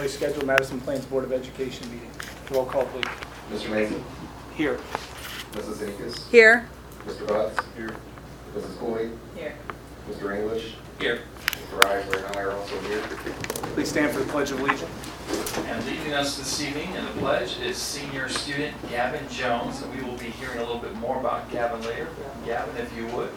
regularly scheduled Madison Plains Board of Education meeting. Roll call, please. Mr. Mason? Here. Mrs. Zenekas? Here. Mr. Butts? Here. Mrs. Cooley? Here. Mr. English? Here. Mr. Reisler and I are also here. Please stand for the Pledge of Allegiance. And leading us this evening in the pledge is senior student Gavin Jones, and we will be hearing a little bit more about Gavin later. Gavin, if you would.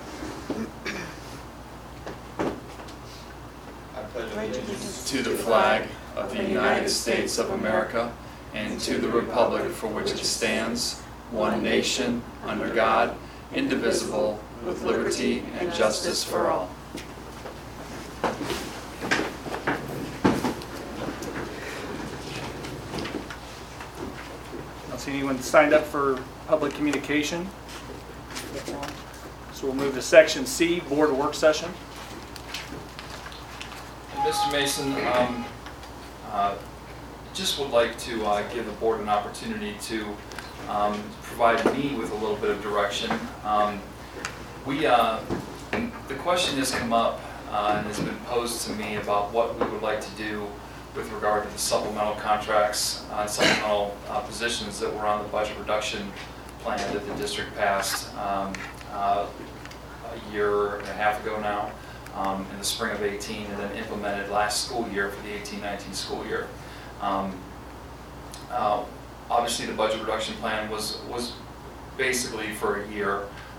I pledge allegiance to the flag of the United States of America and to the republic for which it stands, one nation, under God, indivisible, with liberty and justice for all. I don't see anyone signed up for public communication. So we'll move to section C, board work session. And Mr. Mason, just would like to give the board an opportunity to provide me with a little bit of direction. The question has come up and has been posed to me about what we would like to do with regard to the supplemental contracts and supplemental positions that were on the budget reduction plan that the district passed a year and a half ago now, in the spring of 18, and then implemented last school year for the 18-19 school year. Obviously, the budget reduction plan was basically for a year,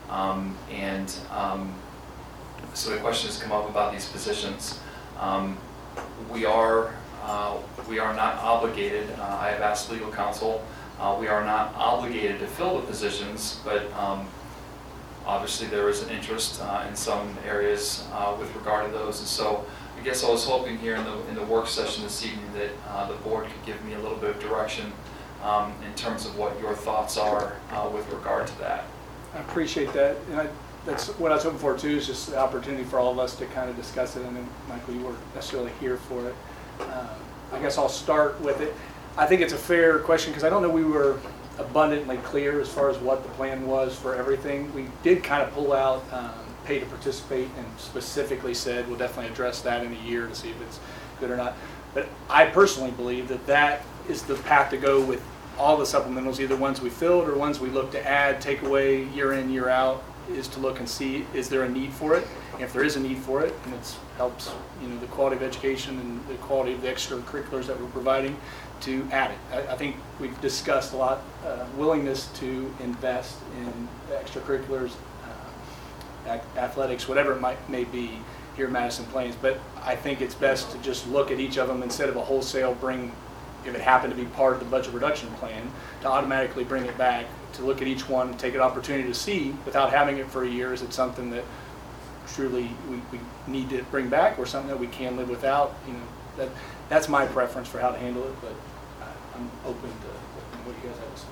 so the question has come up about these positions. We are not obligated. I have asked legal counsel. We are not obligated to fill the positions, but obviously there is an interest in some areas with regard to those, and so I guess I was hoping here in the work session this evening that the board could give me a little bit of direction in terms of what your thoughts are with regard to that. I appreciate that. And that's what I was hoping for too, is just the opportunity for all of us to kind of discuss it. And then, Michael, you weren't necessarily here for it. I guess I'll start with it. I think it's a fair question because I don't know we were abundantly clear as far as what the plan was for everything. We did kind of pull out pay to participate and specifically said we'll definitely address that in a year to see if it's good or not. But I personally believe that that is the path to go with all the supplementals, either ones we filled or ones we look to add, take away year in, year out, is to look and see is there a need for it. And if there is a need for it, and it helps the quality of education and the quality of the extracurriculars that we're providing, to add it. I think we've discussed a lot willingness to invest in extracurriculars, athletics, whatever it may be here in Madison Plains. But I think it's best to just look at each of them instead of a wholesale bring, if it happened to be part of the budget reduction plan, to automatically bring it back, to look at each one, take an opportunity to see, without having it for a year, is it something that truly we need to bring back or something that we can live without? That's my preference for how to handle it, but I'm open to what you guys have to say.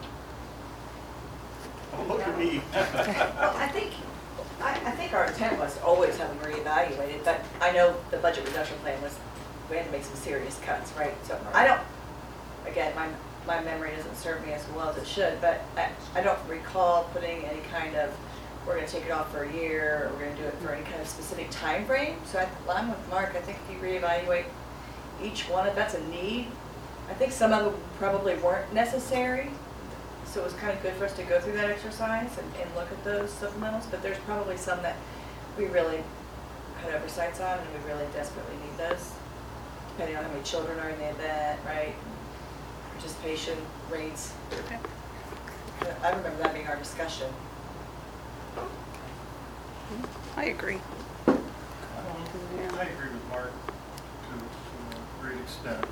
Oh, look at me. Well, I think our intent was to always have them reevaluated, but I know the budget reduction plan was, we had to make some serious cuts, right? So I don't, again, my memory doesn't serve me as well as it should, but I don't recall putting any kind of, we're going to take it off for a year, or we're going to do it for any kind of specific time frame. So I'm with Mark. I think if you reevaluate each one, if that's a need, I think some of them probably weren't necessary. So it was kind of good for us to go through that exercise and look at those supplementals, but there's probably some that we really had oversights on and we really desperately need those, depending on how many children are in the event, right? Participation rates. Okay. I remember that being our discussion. I agree. I agree with Mark to a great extent.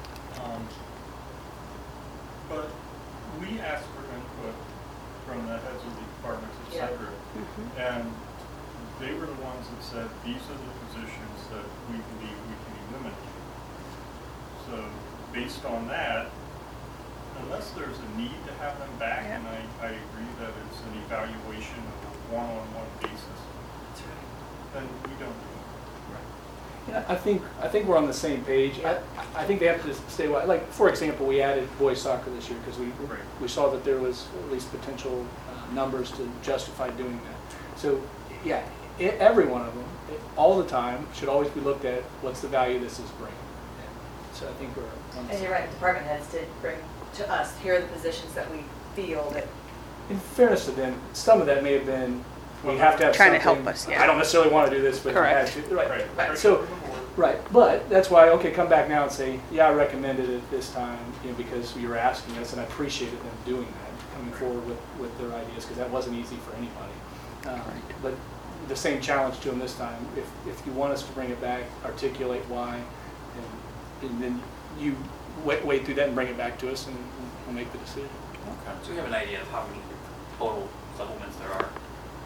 But we asked for input from the heads of the departments, et cetera, and they were the ones that said, these are the positions that we believe we can eliminate. So based on that, unless there's a need to have them back, and I agree that it's an evaluation of a one-on-one basis, then we don't do it. Yeah, I think we're on the same page. I think they have to stay away. Like, for example, we added boys soccer this year because we saw that there was at least potential numbers to justify doing that. So, yeah, every one of them, all the time, should always be looked at, what's the value this is bringing. So I think we're on the And you're right, department heads did bring to us, here are the positions that we feel that, In fairness to them, some of that may have been, we have to have Trying to something. help us, yeah. I don't necessarily want to do this, but we had Correct. to. Right, Right. right. So, right, but that's why, okay, come back now and say, yeah, I recommended it this time, because you were asking us, and I appreciated them doing that, coming forward with their ideas, because that wasn't easy for anybody. But the same challenge to them this time. If you want us to bring it back, articulate why, and then you wade through that and bring it back to us, and we'll make the decision. So we have an idea of how many total supplements there are?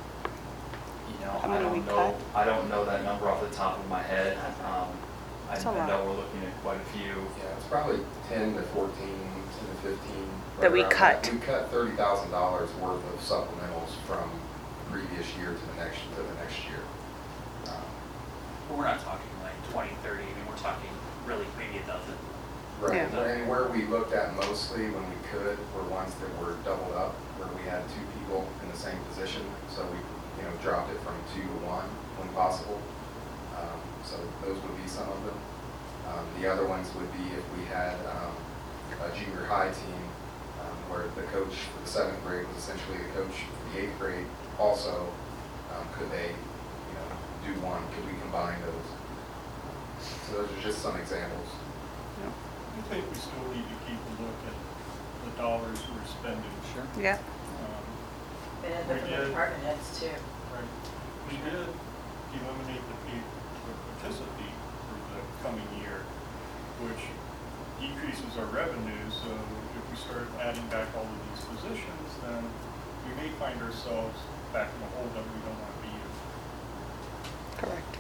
How many we cut? I don't know that number off the top of my head. I It's a lot. know we're looking at quite a few. Yeah, it's probably 10 to 14, 10 to 15. right That we around cut. We cut $30,000 worth of supplementals from the previous year to the next year. But we're not talking like 20, 30, I mean, we're talking really maybe a dozen. Right, Yeah. and where we looked at mostly when we could were ones that were doubled up, where we had 2 people in the same position. So we, dropped it from 2 to 1 when possible. So those would be some of them. The other ones would be if we had a junior high team where the coach for the 7th grade was essentially the coach for the 8th grade. Also, could they, do one? Could we combine those? So those are just some examples. I think we still need to keep a look at the dollars we're spending. Sure. Yeah. and then We from did. the department heads too. Right. We did eliminate the participate for the coming year, which decreases our revenue. So if we start adding back all of these positions, then we may find ourselves back in a hole that we don't want to be in. Correct.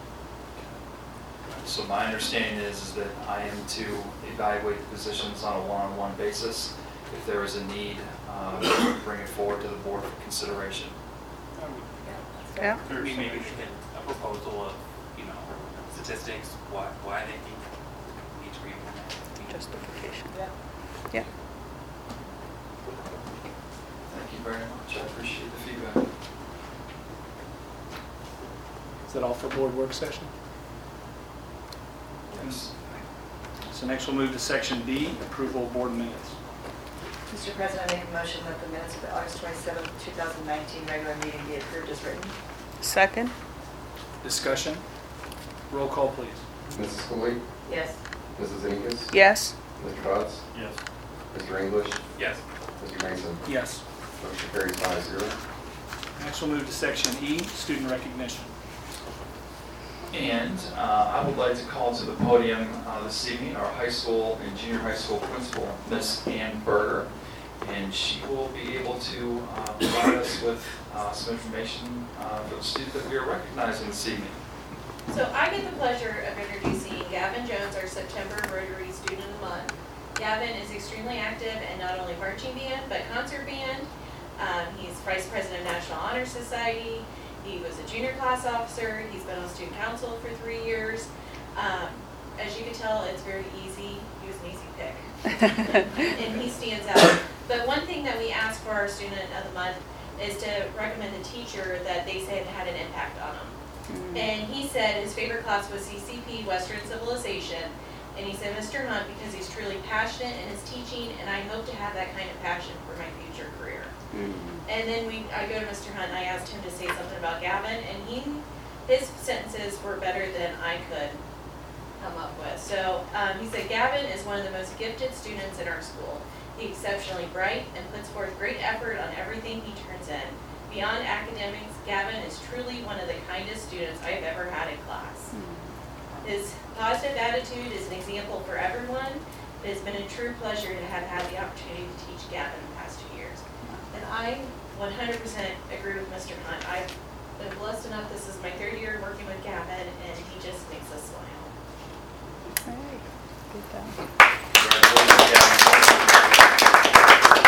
So my understanding is that I am to evaluate the positions on a one-on-one basis. If there is a need, bring it forward to the board for consideration. Yeah. I mean, maybe we can, a proposal of, statistics, why they think we need to reimplement it. Justification. Yeah. Yeah. Thank you very much. I appreciate the feedback. Is that all for board work session? Yes. So next we'll move to section D, approval of board minutes. Mr. President, I make a motion that the minutes of the August 27, 2019 regular meeting be approved as written. Second? Discussion? Roll call, please. Mrs. Cooley, Yes. Mrs. Ennis, Yes. Mr. Butts, Yes. Mr. English, Yes. Mr. Mason. Yes. Motion carries 5-0. Next we'll move to section E, student recognition. And I would like to call to the podium this evening our high school and junior high school principal, Miss Ann Berger. And she will be able to provide us with some information for the student that we are recognizing this evening. So I get the pleasure of introducing Gavin Jones, our September Rotary Student of the Month. Gavin is extremely active in not only marching band, but concert band. He's Vice President of National Honor Society. He was a junior class officer. He's been on student council for 3 years. As you can tell, it's very easy. He was an easy pick. And he stands out. But one thing that we ask for our Student of the Month is to recommend a teacher that they said had an impact on them. And he said his favorite class was CCP, Western Civilization. And he said, Mr. Hunt, because he's truly passionate in his teaching, and I hope to have that kind of passion for my future career. And then I go to Mr. Hunt and I asked him to say something about Gavin, and his sentences were better than I could come up with. So he said, Gavin is one of the most gifted students in our school. He's exceptionally bright and puts forth great effort on everything he turns in. Beyond academics, Gavin is truly one of the kindest students I have ever had in class. His positive attitude is an example for everyone. It has been a true pleasure to have had the opportunity to teach Gavin the past 2 years. And I 100% agree with Mr. Hunt. I've been blessed enough, this is my 3rd year working with Gavin, and he just makes us smile. Hey, good job. Congratulations, Gavin.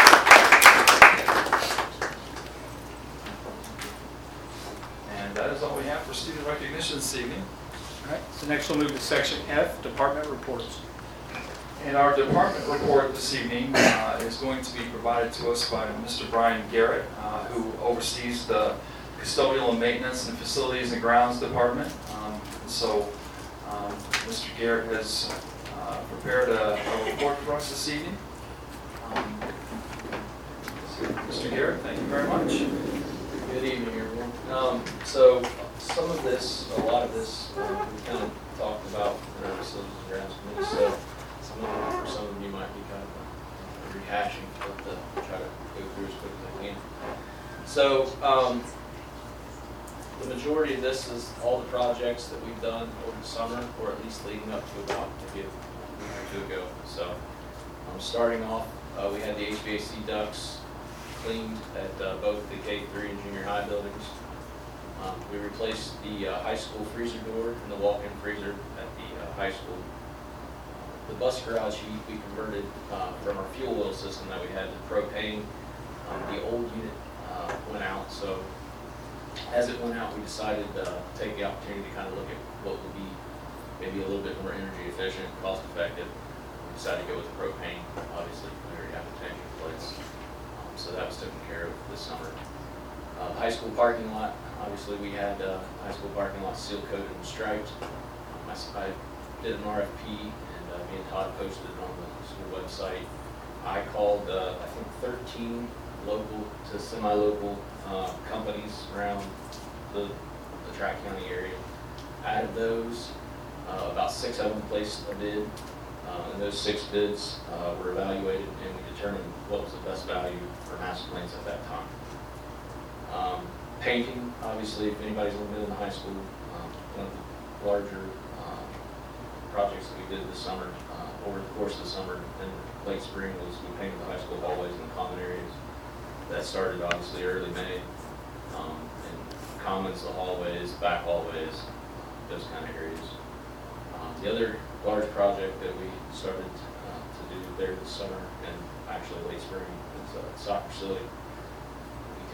And that is all we have for student recognition this evening. All right, so next we'll move to section F, department reports. And our department report this evening is going to be provided to us by Mr. Brian Garrett, who oversees the custodial and maintenance and facilities and grounds department. So Mr. Garrett has prepared a report for us this evening. Mr. Garrett, thank you very much. Good evening, everyone. So some of this, a lot of this, we kind of talked about in our facilities and grounds committee, so some of it, for some of you might be kind of rehashing, but try to go through as quick as I can. So the majority of this is all the projects that we've done over the summer, or at least leading up to about maybe a week or two ago. So starting off, we had the HVAC ducts cleaned at both the K3 and junior high buildings. We replaced the high school freezer door and the walk-in freezer at the high school. The bus garage heat we converted from our fuel oil system that we had to propane. The old unit went out, so as it went out, we decided to take the opportunity to kind of look at what would be maybe a little bit more energy efficient, cost effective. We decided to go with the propane. Obviously, we already have the tank in place. So that was taken care of this summer. High school parking lot, obviously we had high school parking lot seal coated and striped. I did an RFP and me and Todd posted it on the school website. I called, I think 13 local to semi-local companies around the Tri-County area. Out of those, about 6 of them placed a bid. And those 6 bids were evaluated, and we determined what was the best value for Master Plains at that time. Painting, obviously, if anybody's been in the high school, one of the larger projects that we did this summer, over the course of the summer and late spring, was we painted the high school hallways and common areas. That started obviously early May, and commons, the hallways, back hallways, those kind of areas. The other large project that we started to do there this summer and actually late spring is a soccer facility. We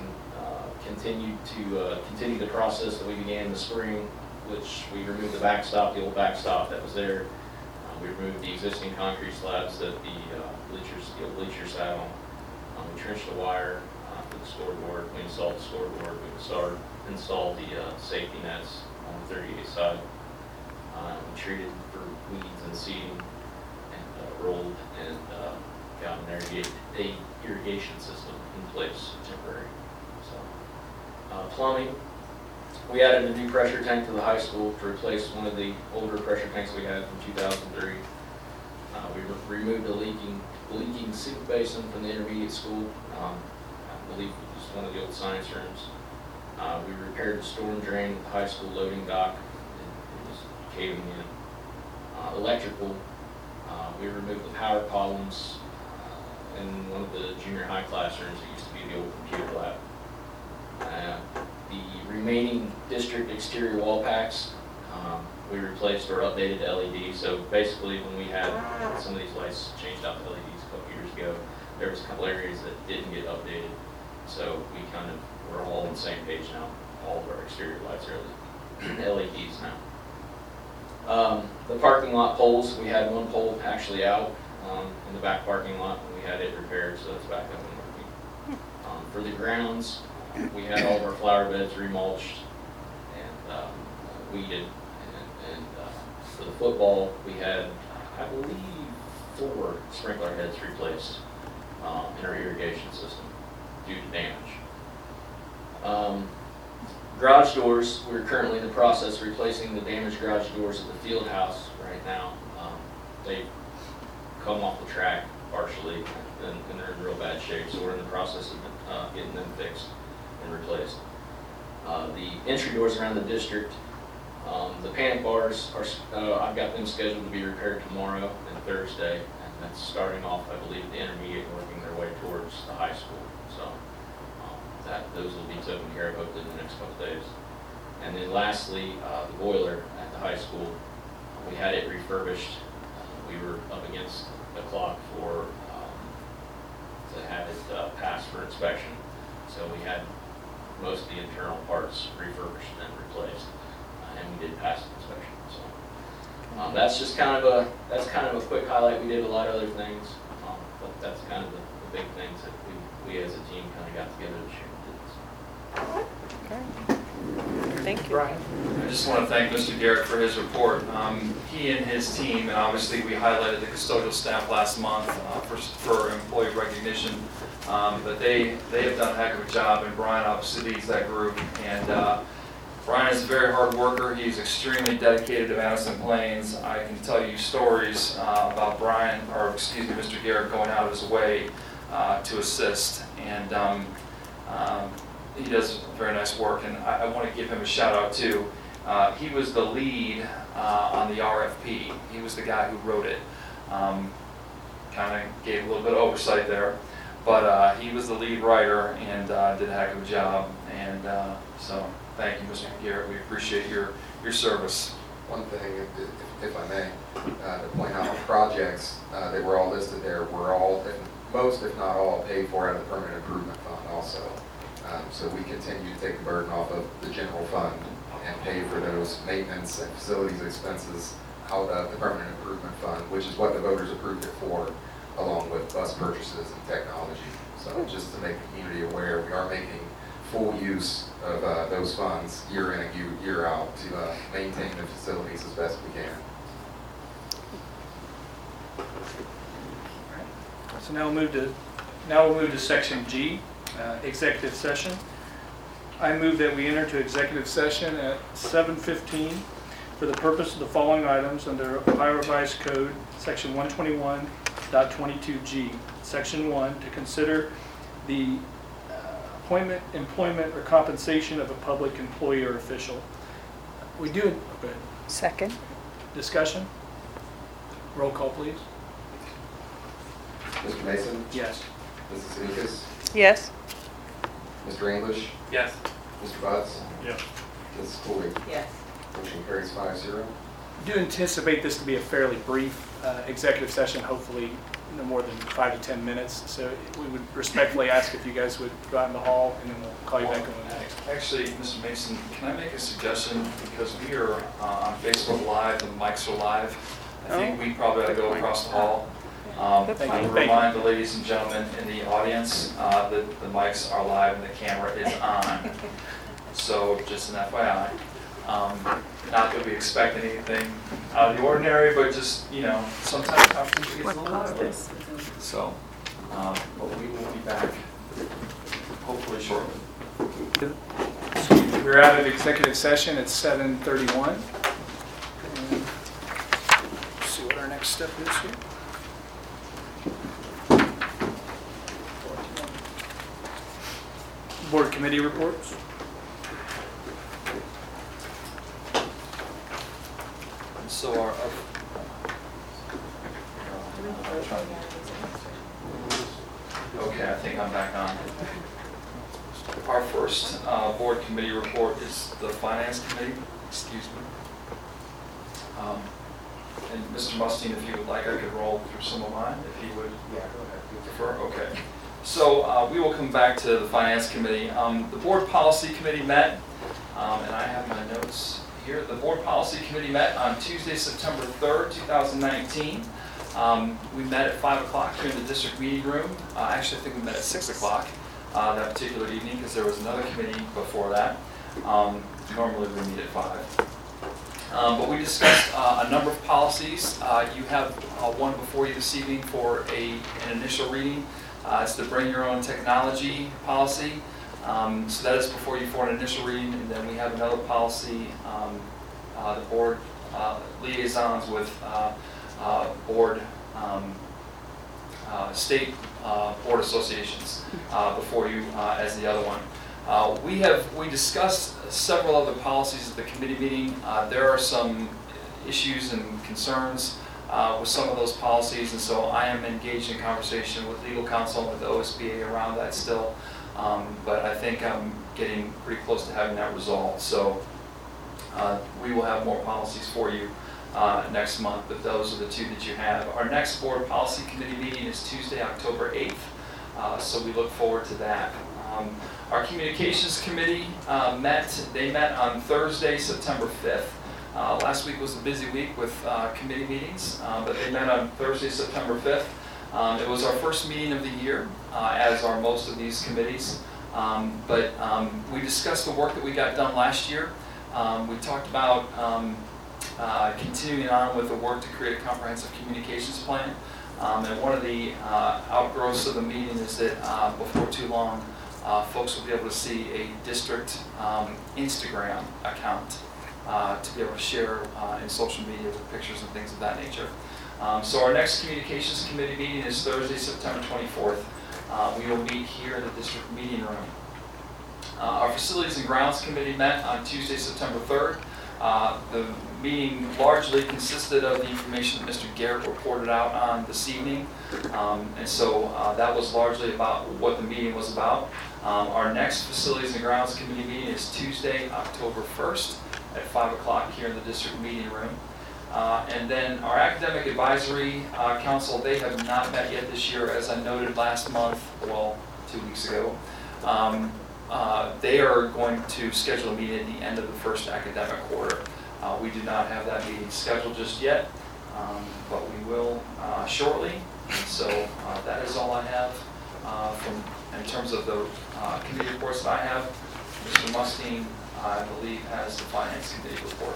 can continue the process that we began in the spring, which we removed the backstop, the old backstop that was there. We removed the existing concrete slabs that the old bleachers sat on. We trenched the wire for the scoreboard. We installed the scoreboard. We installed the safety nets on the 38 side. We treated for weeds and seeding, and rolled and got an irrigation system in place temporary. So, plumbing, we added a new pressure tank to the high school to replace one of the older pressure tanks we had from 2003. We removed a leaking sink basin from the intermediate school. I believe it was one of the old science rooms. We repaired the storm drain at the high school loading dock. It was caving in. Electrical, we removed the power columns in one of the junior high classrooms. It used to be the old computer lab. The remaining district exterior wall packs, we replaced or updated to LED. So basically, when we had some of these lights changed out to LEDs a couple years ago, there was a couple areas that didn't get updated. So we kind of, we're all on the same page now. All of our exterior lights are LEDs now. The parking lot poles, we had one pole actually out in the back parking lot, and we had it repaired, so it's back up and working. For the grounds, we had all of our flower beds remulched and weeded. And for the football, we had, I believe, 4 sprinkler heads replaced in our irrigation system due to damage. Garage doors, we're currently in the process of replacing the damaged garage doors at the field house right now. They've come off the track partially, and they're in real bad shape, so we're in the process of getting them fixed and replaced. The entry doors around the district, the panic bars, I've got them scheduled to be repaired tomorrow and Thursday, and that's starting off, I believe, the intermediate, working their way towards the high school. So those will be taken care of hopefully in the next couple days. And then lastly, the boiler at the high school, we had it refurbished. We were up against the clock to have it passed for inspection. So we had most of the internal parts refurbished and replaced, and we did pass the inspection. So that's just kind of a quick highlight. We did a lot of other things, but that's kind of the big things that we as a team kind of got together this year and did. Okay. Thank you. Brian? I just want to thank Mr. Garrett for his report. He and his team, and obviously we highlighted the custodial staff last month for employee recognition, but they have done a heck of a job, and Brian obviously leads that group. And Brian is a very hard worker. He's extremely dedicated to Madison Plains. I can tell you stories about Mr. Garrett going out of his way to assist, and he does very nice work, and I want to give him a shout out too. He was the lead on the RFP. He was the guy who wrote it. Kind of gave a little bit of oversight there, but he was the lead writer and did a heck of a job. And so thank you, Mr. Garrett. We appreciate your service. One thing, if I may, to point out, the projects that were all listed there were all, most if not all, paid for out of the Permanent Improvement Fund also. So we continue to take the burden off of the general fund and pay for those maintenance and facilities expenses out of the Permanent Improvement Fund, which is what the voters approved it for, along with bus purchases and technology. So just to make the community aware, we are making full use of those funds year in and year out to maintain the facilities as best we can. So now we'll move to section G, executive session. I move that we enter to executive session at 7:15 for the purpose of the following items under Ohio Revised Code, section 121.22G. Section 1, to consider the appointment, employment, or compensation of a public employee or official. We do, go ahead. Second. Discussion? Roll call, please. Mr. Mason? Yes. Mrs. Sanikas? Yes. Mr. English? Yes. Mr. Butts? Yes. Mrs. Cooley? Yes. Motion carries 5-0. I do anticipate this to be a fairly brief executive session, hopefully no more than 5 to 10 minutes. So we would respectfully ask if you guys would go out in the hall, and then we'll call you back in a minute. Actually, Mr. Mason, can I make a suggestion? Because we are on Facebook Live, the mics are live. I think we probably ought to go across the hall. Thank I you. would remind the ladies and gentlemen in the audience that the mics are live and the camera is on. So just an FYI. Not that we expect anything out of the ordinary, but just, you know, sometimes conference gets a little lively. So, but we will be back hopefully shortly. We're out of executive session at 7:31. And let's see what our next step is here. Board committee reports. So okay, I think I'm back on. Our first board committee report is the finance committee. Excuse me. And Mr. Mustine, if you would like, I could roll through some of mine, if you would. Yeah, go ahead. You prefer? Okay. So we will come back to the finance committee. The board policy committee met, and I have my notes here. The board policy committee met on Tuesday, September 3rd, 2019. We met at 5 o'clock here in the district meeting room. Actually, I think we met at 6 o'clock that particular evening because there was another committee before that. Normally we meet at 5. But we discussed a number of policies. You have one before you this evening for an initial reading. It's the bring your own technology policy. So that is before you for an initial reading. And then we have another policy, the board liaisons with board, state board associations before you as the other one. We discussed several other policies at the committee meeting. There are some issues and concerns with some of those policies, and so I am engaged in conversation with legal counsel and with the OSBA around that still. But I think I'm getting pretty close to having that resolved. So we will have more policies for you next month, but those are the two that you have. Our next board policy committee meeting is Tuesday, October 8th, so we look forward to that. Our communications committee they met on Thursday, September 5th. Last week was a busy week with committee meetings, but they met on Thursday, September 5th. It was our first meeting of the year, as are most of these committees. But we discussed the work that we got done last year. We talked about continuing on with the work to create a comprehensive communications plan. And one of the outgrowths of the meeting is that before too long, folks will be able to see a district Instagram account to be able to share in social media with pictures and things of that nature. So our next communications committee meeting is Thursday, September 24th. We will meet here in the district meeting room. Our facilities and grounds committee met on Tuesday, September 3rd. The meeting largely consisted of the information that Mr. Garrett reported out on this evening. And so that was largely about what the meeting was about. Our next facilities and grounds committee meeting is Tuesday, October 1st at 5 o'clock here in the district meeting room. And then our academic advisory council, they have not met yet this year, as I noted last month, well, 2 weeks ago. They are going to schedule a meeting at the end of the first academic quarter. We do not have that meeting scheduled just yet, but we will shortly. And so that is all I have in terms of the committee reports that I have. Mr. Mustine, I believe, has the finance committee report.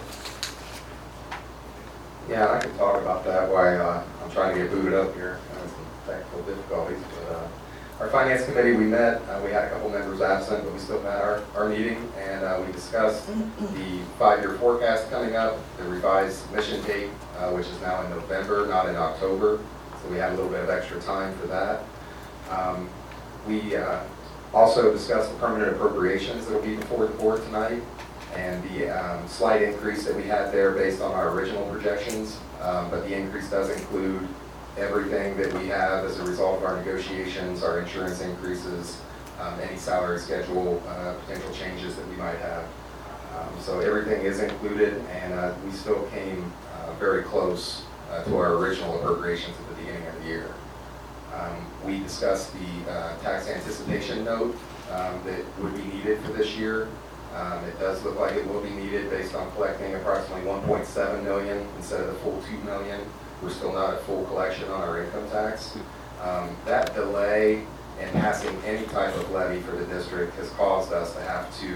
Yeah, I can talk about that while I'm trying to get booted up here. Some technical difficulties. But, our finance committee, we met. We had a couple members absent, but we still had our meeting, and we discussed the 5-year forecast coming up, the revised mission date, which is now in November, not in October. So we had a little bit of extra time for that. We also discussed the permanent appropriations that will be before the board tonight, and the slight increase that we had there based on our original projections, but the increase does include everything that we have as a result of our negotiations, our insurance increases, any salary schedule, potential changes that we might have. So everything is included, and we still came very close to our original appropriations at the beginning of the year. We discussed the tax anticipation note that would be needed for this year. It does look like it will be needed based on collecting approximately $1.7 million instead of the full $2 million. We're still not at full collection on our income tax. That delay in passing any type of levy for the district has caused us to have to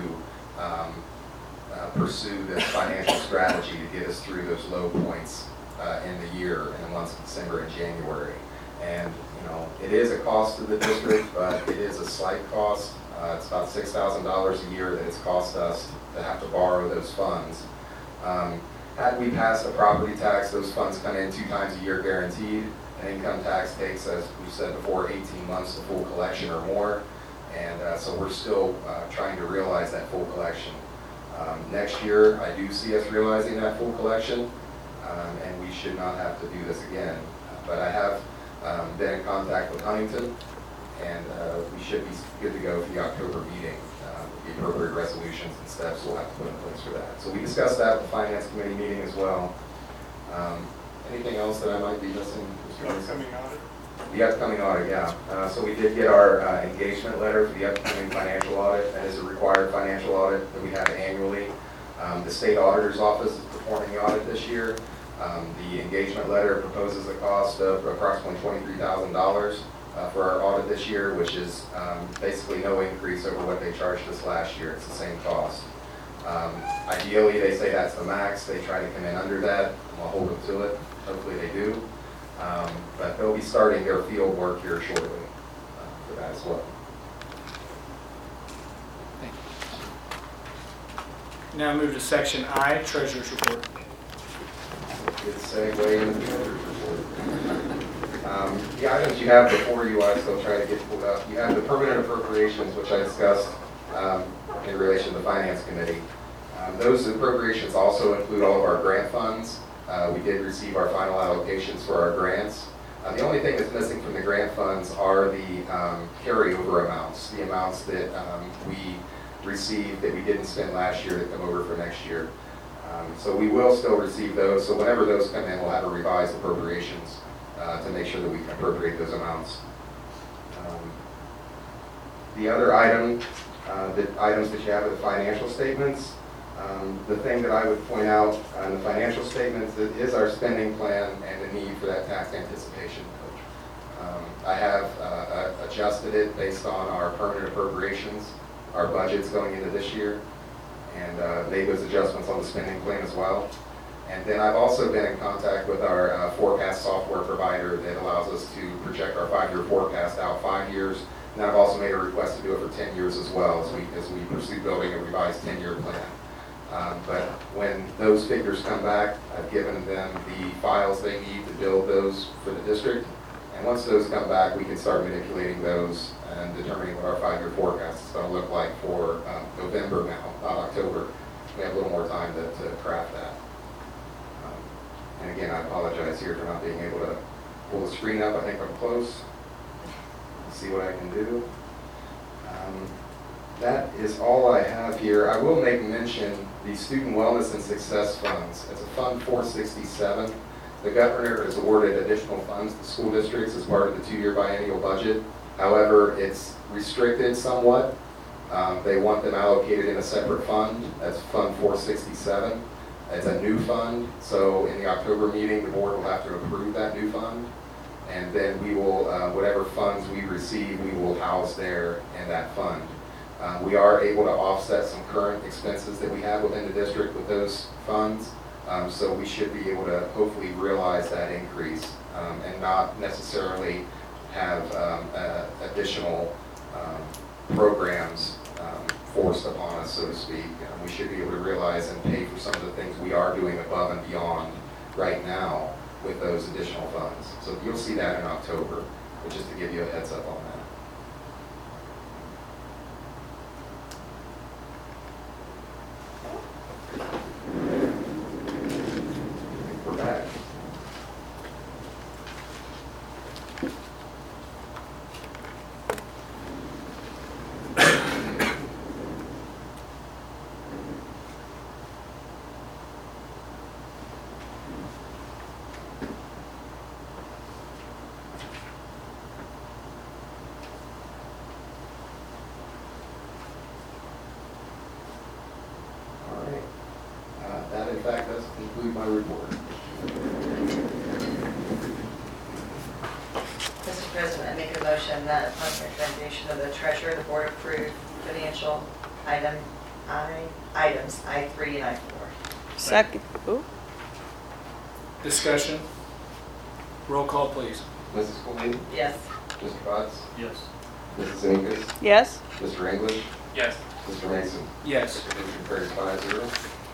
pursue this financial strategy to get us through those low points in the year, in the months of December and January. And it is a cost to the district, but it is a slight cost. It's about $6,000 a year that it's cost us to have to borrow those funds. Had we passed a property tax, those funds come in 2 times a year guaranteed. An income tax takes, as we said before, 18 months to full collection or more. And so we're still trying to realize that full collection. Next year, I do see us realizing that full collection, and we should not have to do this again. But I have been in contact with Huntington, and we should be good to go for the October meeting. The appropriate resolutions and steps we'll have to put in place for that. So we discussed that at the Finance Committee meeting as well. Anything else that I might be missing? The upcoming audit? The upcoming audit, yeah. So we did get our engagement letter for the upcoming financial audit. That is a required financial audit that we have annually. The state auditor's office is performing the audit this year. The engagement letter proposes a cost of approximately $23,000 for our audit this year, which is basically no increase over what they charged us last year. It's the same cost. Ideally, they say that's the max. They try to come in under that. I'll hold them to it. Hopefully they do. But they'll be starting their field work here shortly for that as well. Now move to section I, Treasurer's Report. Good segue into the Treasurer's Report. The items you have before you, I still try to get pulled up. You have the permanent appropriations, which I discussed in relation to the Finance Committee. Those appropriations also include all of our grant funds. We did receive our final allocations for our grants. The only thing that's missing from the grant funds are the carryover amounts, the amounts that we received that we didn't spend last year that come over for next year. So we will still receive those. So whenever those come in, we'll have a revised appropriations to make sure that we can appropriate those amounts. The other item, the items that you have are the financial statements. The thing that I would point out on the financial statements is our spending plan and the need for that tax anticipation note. I have adjusted it based on our permanent appropriations, our budgets going into this year, and made those adjustments on the spending plan as well. And then I've also been in contact with our forecast software provider that allows us to project our 5-year forecast out 5 years. And I've also made a request to do it for 10 years as well as we pursue building a revised 10-year plan. But when those figures come back, I've given them the files they need to build those for the district. And once those come back, we can start manipulating those and determining what our 5-year forecast is going to look like for November now, not October. We have a little more time to craft that. And again, I apologize here for not being able to pull the screen up. I think I'm close. Let's see what I can do. That is all I have here. I will make mention the Student Wellness and Success Funds. It's a Fund 467. The governor has awarded additional funds to school districts as part of the 2-year biennial budget. However, it's restricted somewhat. They want them allocated in a separate fund. That's Fund 467. It's a new fund, so in the October meeting, the board will have to approve that new fund. And then we will, whatever funds we receive, we will house there in that fund. We are able to offset some current expenses that we have within the district with those funds. So we should be able to hopefully realize that increase and not necessarily have additional programs forced upon us, so to speak. We should be able to realize and pay for some of the things we are doing above and beyond right now with those additional funds. So you'll see that in October, but just to give you a heads up on that. We're back. That in fact does conclude my report. Mr. President, I make a motion that upon the recommendation of the treasurer, the board approve financial items I3 and I4. Second. Ooh. Discussion. Roll call, please. Mrs. Colleen, Yes. Mr. Butts, Yes. Mrs. Engus, Yes. Mr. English, Yes. Mr. Mason. Yes. Motion carries 5-0.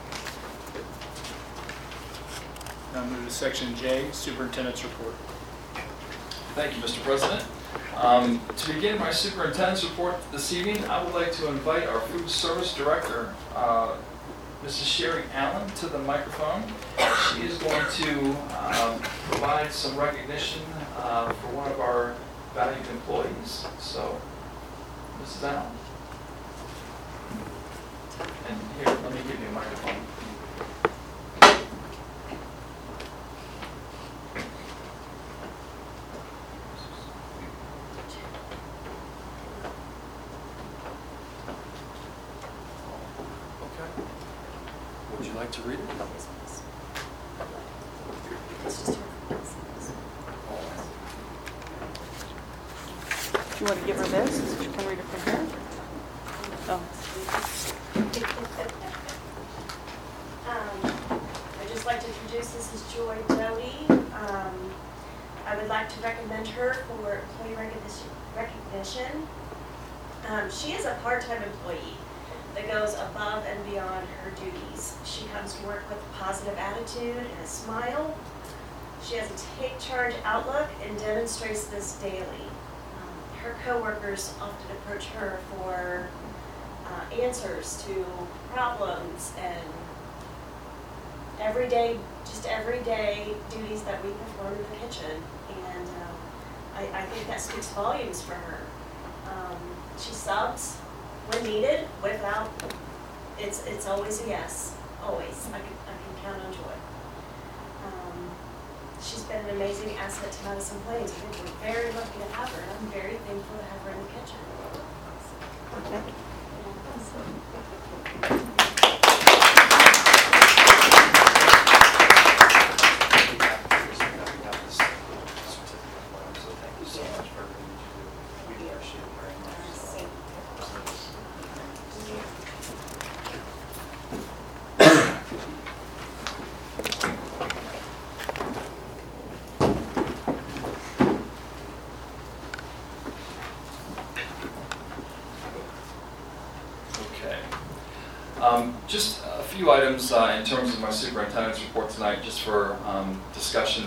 Now move to section J, superintendent's report. Thank you, Mr. President. To begin my superintendent's report this evening, I would like to invite our food service director, Mrs. Sherry Allen, to the microphone. She is going to provide some recognition for one of our valued employees. So, Mrs. Allen. And here, let me give you a microphone. Would you like to read it? Do you want to give her this? She can read it from here. Oh. I'd just like to introduce, this is Joy Doty. I would like to recommend her for employee recognition. She is a part-time employee that goes above and beyond her duties. She comes to work with a positive attitude and a smile. She has a take-charge outlook and demonstrates this daily. Her coworkers often approach her for answers to problems and everyday duties that we perform in the kitchen. And I think that speaks volumes for her. She subs when needed, without, it's always a yes, always. I can count on Joy. She's been an amazing asset to Madison Plains. I think we're very lucky to have her, and I'm very thankful to have her in the kitchen. Thank you. Just a few items in terms of my superintendent's report tonight, just for discussion.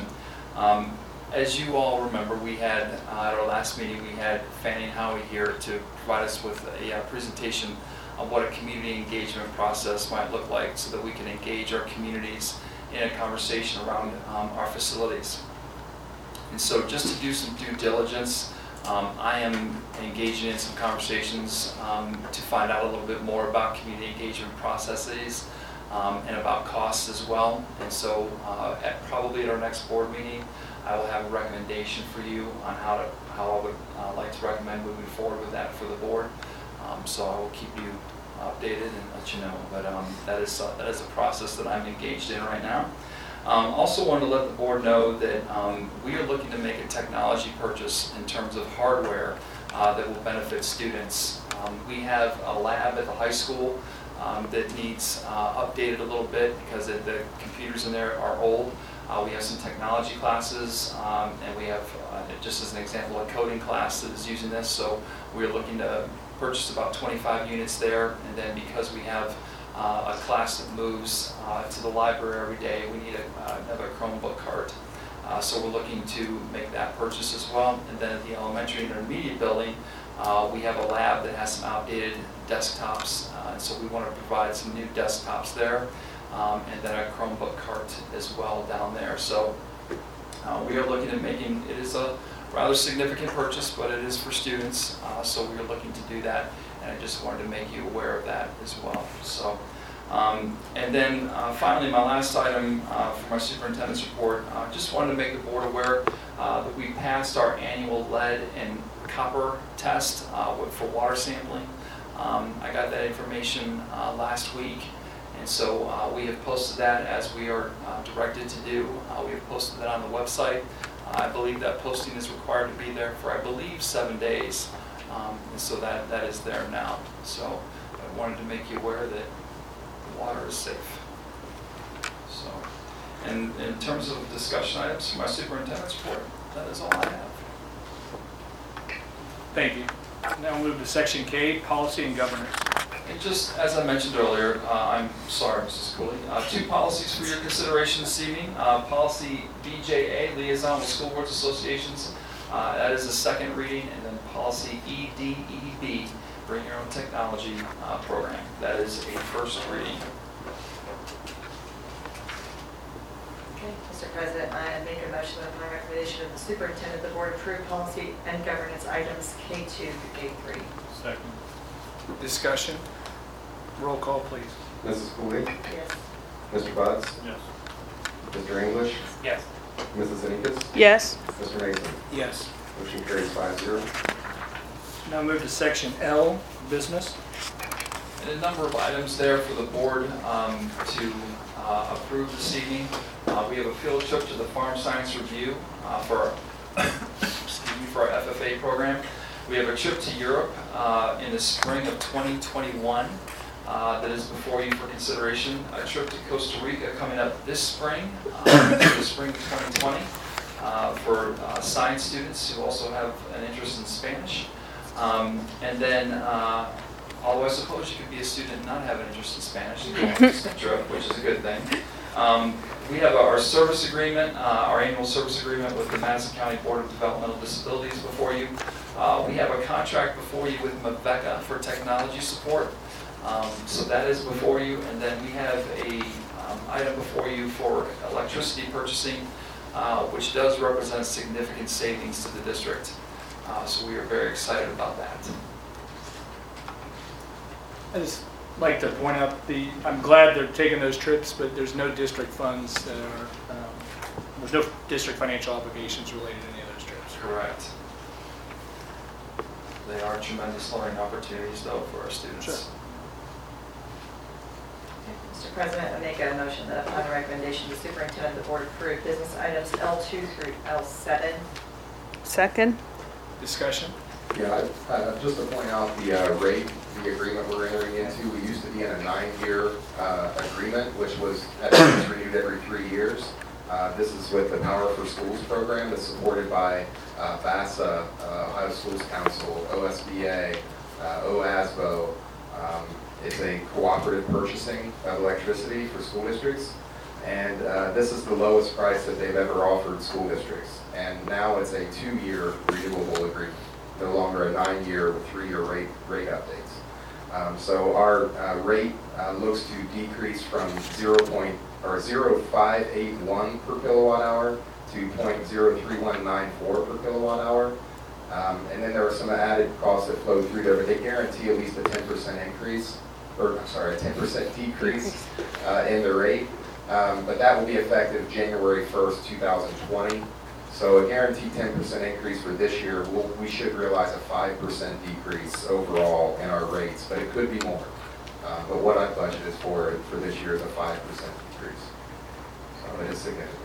As you all remember, we had, at our last meeting, we had Fannie and Howie here to provide us with a presentation of what a community engagement process might look like so that we can engage our communities in a conversation around our facilities. And so just to do some due diligence, I am engaging in some conversations to find out a little bit more about community engagement processes and about costs as well. And so probably at our next board meeting, I will have a recommendation for you on how I would like to recommend moving forward with that for the board. So I will keep you updated and let you know. But that is a process that I'm engaged in right now. Also wanted to let the board know that we are looking to make a technology purchase in terms of hardware that will benefit students. We have a lab at the high school that needs updated a little bit because the computers in there are old. We have some technology classes, and we have, just as an example, a coding class that is using this. So we're looking to purchase about 25 units there, and then because we have a class that moves to the library every day, we need another Chromebook cart. So we're looking to make that purchase as well. And then at the elementary and intermediate building, we have a lab that has some outdated desktops, and so we want to provide some new desktops there. And then a Chromebook cart as well down there. So we are looking at making, it is a rather significant purchase, but it is for students. So we are looking to do that, and I just wanted to make you aware of that as well. So, and then finally, my last item for my superintendent's report, just wanted to make the board aware that we passed our annual lead and copper test for water sampling. I got that information last week. And so we have posted that as we are directed to do. We have posted that on the website. I believe that posting is required to be there for, I believe, 7 days. And so that is there now. So I wanted to make you aware that the water is safe. So, and in terms of discussion items for my superintendent's report, that is all I have. Thank you. Now we'll move to section K, policy and governance. And just as I mentioned earlier, I'm sorry, Mrs. Cooley, 2 policies for your consideration this evening. Policy BJA, Liaison with School Boards Associations, that is a second reading, and then policy EDEB, Bring Your Own Technology program. That is a first reading. Okay, Mr. President, I make a motion that upon recommendation of the superintendent, the board approve policy and governance items K2 through K3. Second. Discussion. Roll call, please. Mrs. Cooley? Yes. Mr. Buds? Yes. Mr. English? Yes. Mrs. Zenikis? Yes. Mr. Mason? Yes. Motion carries 5-0. Now move to section L, business. And a number of items there for the board to approve this evening. We have a field trip to the Farm Science Review for our FFA program. We have a trip to Europe in the spring of 2021 that is before you for consideration. A trip to Costa Rica coming up this spring, the spring of 2020, for science students who also have an interest in Spanish. And then, although I suppose you could be a student and not have an interest in Spanish and go on this trip, which is a good thing. We have our service agreement, our annual service agreement with the Madison County Board of Developmental Disabilities before you. We have a contract before you with Maveka for technology support. So that is before you. And then we have a item before you for electricity purchasing, which does represent significant savings to the district. So we are very excited about that. I just like to point out I'm glad they're taking those trips, but there's no district funds that are, there's no district financial obligations related to any of those trips. Correct. They are tremendous learning opportunities, though, for our students. Sure. Mr. President, I make a motion that upon the recommendation of the superintendent, the board approve business items L2 through L7. Second. Discussion. Yeah, just to point out the rate, the agreement we're entering into, we used to be in a 9-year agreement, which was renewed every 3 years. This is with the Power for Schools program that's supported by VASA, Ohio Schools Council, OSBA, OASBO, It's a cooperative purchasing of electricity for school districts. And this is the lowest price that they've ever offered school districts. And now it's a 2-year renewable agreement, no longer a 9-year with 3-year rate updates. So our rate looks to decrease from 0.0581 per kilowatt hour to 0.03194 per kilowatt hour. And then there are some added costs that flow through there, but they guarantee at least a 10% increase, or I'm sorry, a 10% decrease in the rate. But that will be effective January 1st, 2020. So a guaranteed 10% increase for this year, we should realize a 5% decrease overall in our rates, but it could be more. But what I budgeted for this year is a 5% decrease. So it is significant.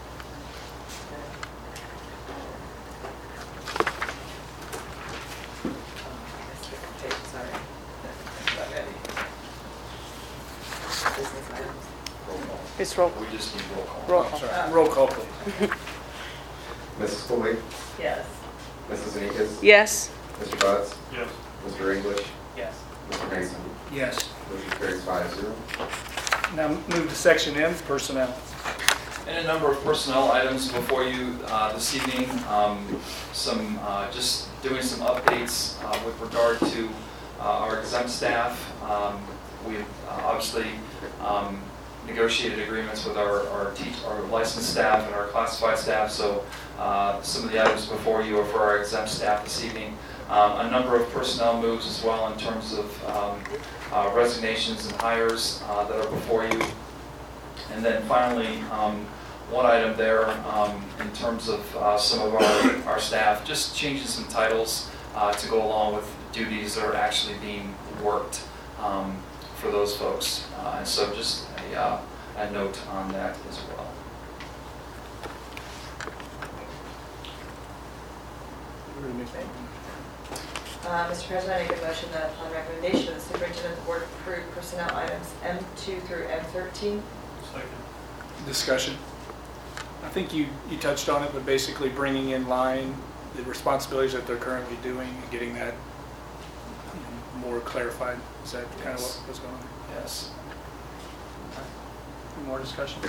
It's roll. We just need roll call. Roll Oh, call. sorry. Roll call, please. Mrs. Cooley, Yes. Mrs. Zenekas, Yes. Mr. Butts, Yes. Mr. English, Yes. Mr. Mason. Yes. Motion carries 5-0. Now move to section M, personnel. And a number of personnel items before you this evening. Just doing some updates with regard to our exempt staff. We've obviously negotiated agreements with our licensed staff and our classified staff. So some of the items before you are for our exempt staff this evening. A number of personnel moves as well in terms of resignations and hires that are before you. And then finally, one item there in terms of some of our staff, just changing some titles to go along with duties that are actually being worked for those folks. And so just a note on that as well. Mr. President, I make a motion that upon recommendation of the superintendent, the board approve personnel items M2 through M13. Second. Discussion. I think you touched on it, but basically bringing in line the responsibilities that they're currently doing and getting that more clarified. Is that kind of what was going on? Yes. Any more discussion?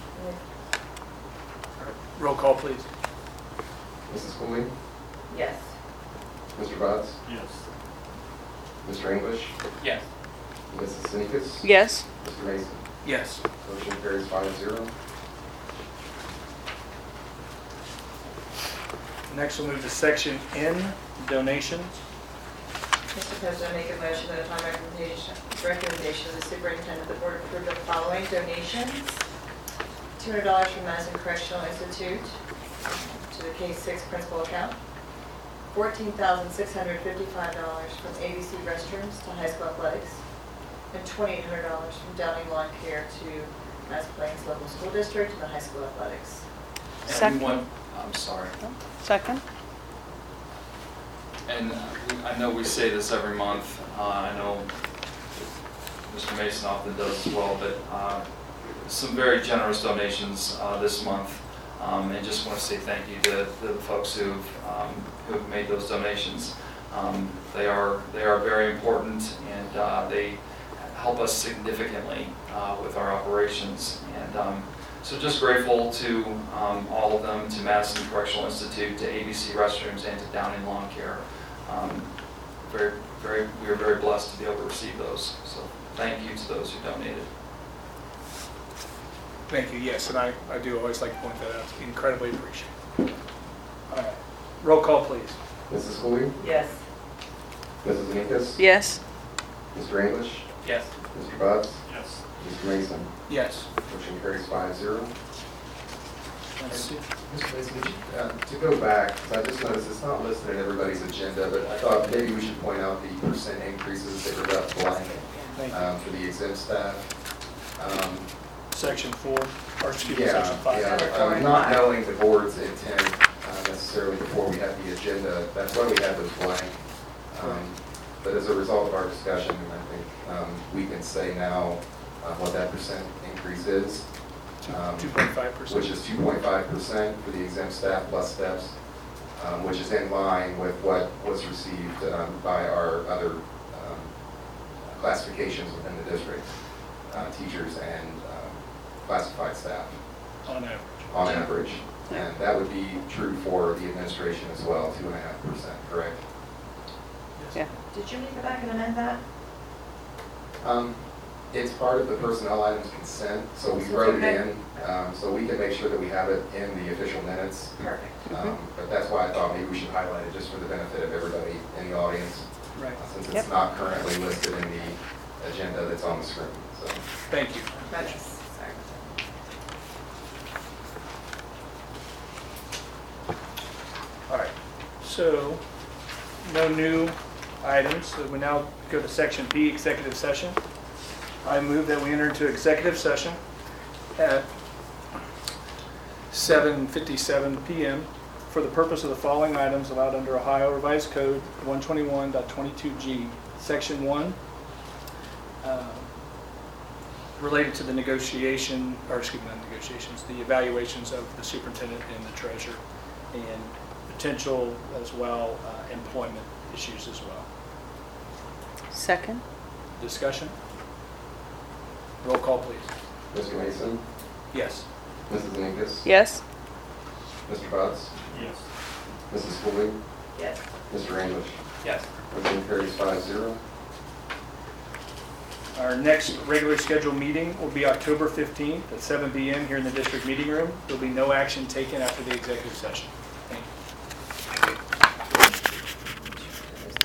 Roll call, please. Mrs. Cooley, Yes. Mr. Butts, Yes. Mr. English, Yes. Mrs. Zenekas, Yes. Mr. Mason. Yes. Motion carries 5-0. Next we'll move to section N, donations. Mr. President, I make a motion that upon recommendation of the superintendent, the board approve the following donations. $200 from Madison Correctional Institute to the K-6 principal account. $14,655 from ABC Restrooms to high school athletics. And $2,800 from Downing Lawn Care to Mass Plains Local School District to the high school athletics. Second. I'm sorry. Second. And I know we say this every month. I know Mr. Mason often does as well, but some very generous donations this month. And just want to say thank you to the folks who've made those donations. They are very important, and they help us significantly with our operations. And so just grateful to all of them, to Madison Correctional Institute, to ABC Restrooms, and to Downing Lawn Care. We are very blessed to be able to receive those. So thank you to those who donated. Thank you. Yes, and I do always like to point that out. It's incredibly appreciated. All right. Roll call, please. Mrs. Cooley, Yes. Mrs. Zenekas, Yes. Mr. English, Yes. Mr. Butts, Yes. Mr. Mason. Yes. Motion carries 5-0. That's it. Mr. Mason, to go back, 'cause I just noticed it's not listed in everybody's agenda, but I thought maybe we should point out the percent increases that were left blank Thank you. for the exempt staff. Section 4, or excuse me, Yeah, section 5. yeah. Not knowing the board's intent necessarily before we had the agenda, that's why we had those blank. But as a result of our discussion, I think we can say now what that percent increase is. 2.5%. Which is 2.5% for the exempt staff plus steps, which is in line with what was received by our other classifications within the district, teachers and classified staff On average. on average. And that would be true for the administration as well, 2.5%, correct? Yeah. Did you need to go back and amend that? It's part of the personnel items consent, so we wrote it in, so we can make sure that we have it in the official minutes. Perfect. But that's why I thought maybe we should highlight it just for the benefit of everybody in the audience, Right. since Yep. it's not currently listed in the agenda that's on the screen, so. Thank you. Sorry about that. All right, so no new items, so we now go to section B, executive session. I move that we enter into executive session at 7:57 PM for the purpose of the following items allowed under Ohio Revised Code 121.22G, Section 1, related to the negotiation, or excuse me, not negotiations, the evaluations of the superintendent and the treasurer, and potential as well employment issues as well. Second? Discussion? Roll call, please. Mr. Mason, Yes. Mrs. Minkus, Yes? Mr. Butts, Yes. Mrs. Schooling, Yes. Mr. English. Yes. Motion carries 5-0. Our next regular scheduled meeting will be October 15th at 7 PM here in the district meeting room. There'll be no action taken after the executive session.